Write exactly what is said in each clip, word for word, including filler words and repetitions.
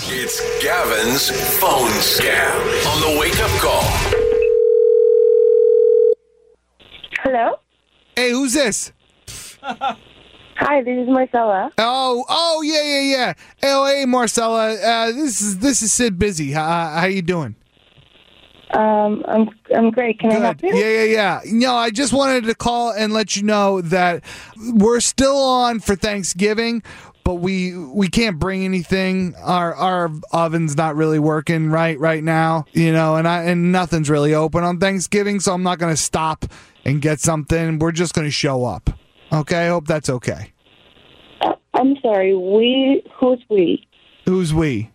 It's Gavin's phone scam on the Wake Up Call. Hello? Hey, who's this? Hi, this is Marcella. Oh, oh, yeah, yeah, yeah. Oh, hey, Marcella. Uh, this is this is Sid Busy. How, how you doing? Um, I'm I'm great. Can I help you? Yeah, yeah, yeah. No, I just wanted to call and let you know that we're still on for Thanksgiving, but we we can't bring anything. Our our oven's not really working right right now, you know, and I and nothing's really open on Thanksgiving, so I'm not going to stop and get something. We're just going to show up. Okay, I hope that's okay. Uh, I'm sorry. We? Who's we? Who's we?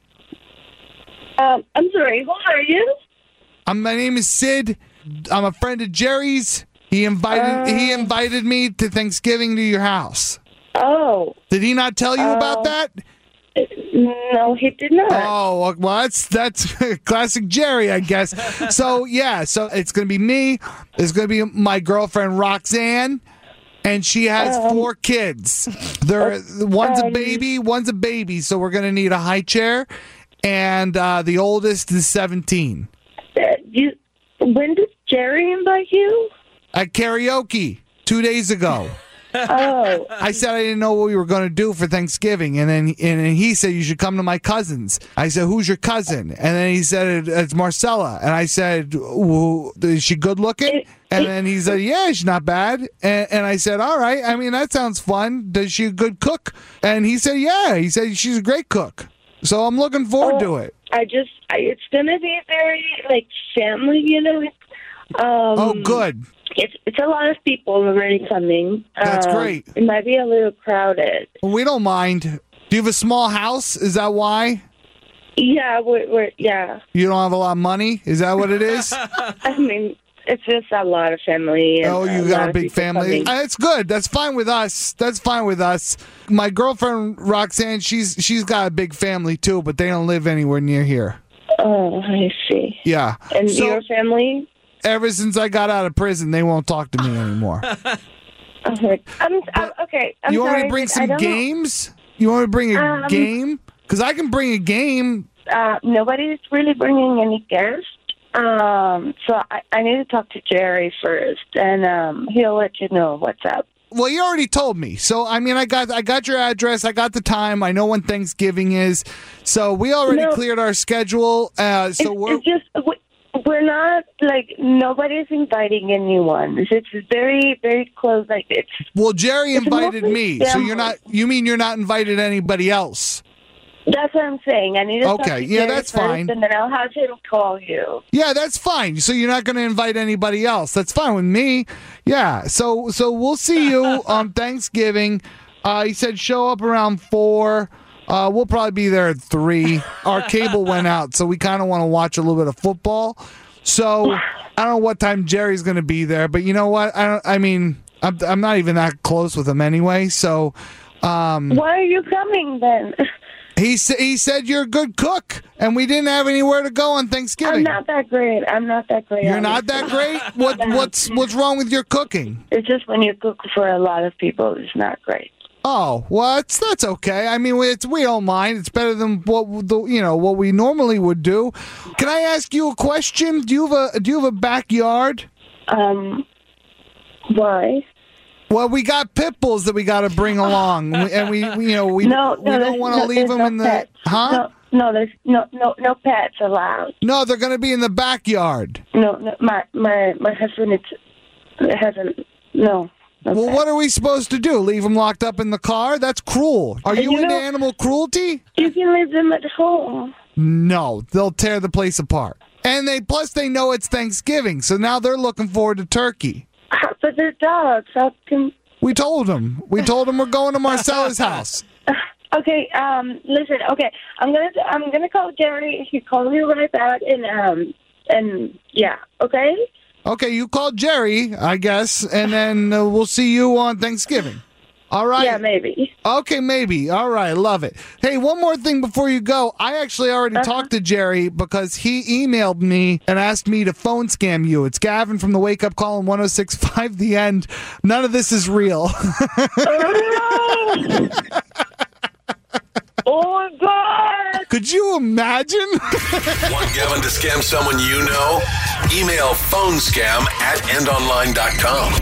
Um, I'm sorry. Who are you? Um, my name is Sid. I'm a friend of Jerry's. He invited Uh, he invited me to Thanksgiving to your house. Oh. Did he not tell you Uh, about that? No, he did not. Oh, well, that's that's classic Jerry, I guess. So yeah, so it's gonna be me. It's gonna be my girlfriend Roxanne, and she has Um, four kids. They're one's a um, baby, one's a baby. So we're gonna need a high chair, and uh, the oldest is seventeen. Uh, you? When did Jerry invite you? At karaoke two days ago. Oh. I said I didn't know what we were going to do for Thanksgiving, and then and then he said you should come to my cousin's. I said, "Who's your cousin?" And then he said, "It's Marcella." And I said, well, "Is she good looking?" And then he said, "Yeah, she's not bad." And, and I said, "All right. I mean, that sounds fun. Does she a good cook?" And he said, "Yeah." He said she's a great cook. So I'm looking forward Oh, to it. I just, I, it's gonna be very like family, you know. Um, Oh, good. It's it's a lot of people already coming. That's Um, great. It might be a little crowded. Well, we don't mind. Do you have a small house? Is that why? Yeah, we're, we're yeah. You don't have a lot of money? Is that what it is? I mean, it's just a lot of family. And Oh, you lot got a of big people family. coming. Uh, That's good. That's fine with us. That's fine with us. My girlfriend Roxanne, she's she's got a big family too, but they don't live anywhere near here. Oh, I see. Yeah. And So, your family? ever since I got out of prison, they won't talk to me anymore. Okay. I'm, I'm okay. I'm you want sorry, me to bring but I some don't know. games? You want me to bring a Um, game? Because I can bring a game. Uh, nobody's really bringing any guests. Um, so I, I need to talk to Jerry first, and um, he'll let you know what's up. Well, you already told me. So I mean, I got I got your address. I got the time. I know when Thanksgiving is. So we already No. cleared our schedule. Uh, so it's, we're it's just we- we're not like nobody's inviting anyone. It's, it's very very close. Like it's well, Jerry it's invited mostly me. So you're family. not. You mean you're not invited anybody else? That's what I'm saying. I need to talk Okay, to yeah, Jerry that's first, fine. and then I'll have him call you. Yeah, that's fine. So you're not going to invite anybody else. That's fine with me. Yeah. So so we'll see you on Thanksgiving. Uh, he said show up around four. Uh, we'll probably be there at three. Our cable went out, so we kind of want to watch a little bit of football. So I don't know what time Jerry's going to be there, but you know what? I don't. I mean, I'm I'm not even that close with him anyway. So. Um, Why are you coming then? He sa- he said you're a good cook, and we didn't have anywhere to go on Thanksgiving. I'm not that great. I'm not that great. You're not that great. What what's what's wrong with your cooking? It's just when you cook for a lot of people, it's not great. Oh, well, that's that's okay. I mean, it's we don't mind. It's better than what the you know what we normally would do. Can I ask you a question? Do you have a do you have a backyard? Um, why? Well, we got pit bulls that we got to bring along, and we, we you know we No, we no, don't there's want to no- leave there's them no in the pets. huh? No, no, there's no, no, no pets allowed. No, they're going to be in the backyard. No, no my, my, my husband it's, hasn't. No. no Well, pets. what are we supposed to do? Leave them locked up in the car? That's cruel. Are you, You into know- animal cruelty? You can leave them at home. No, they'll tear the place apart. And they plus they know it's Thanksgiving, so now they're looking forward to turkey. But they're dogs. How can? We told them. We told them we're going to Marcella's house. Okay. Um. Listen. Okay. I'm gonna. I'm gonna call Jerry. He called you right back. And um. And yeah. Okay. Okay, you call Jerry, I guess, and then uh, we'll see you on Thanksgiving. All right. Yeah. Maybe. Okay, maybe. All right, love it. Hey, one more thing before you go. I actually already Uh-huh. talked to Jerry because he emailed me and asked me to phone scam you. It's Gavin from the Wake Up Call in one oh six point five The End. None of this is real. Oh Oh my God! Could you imagine? Want Gavin to scam someone you know? Email phone scam at end online dot com.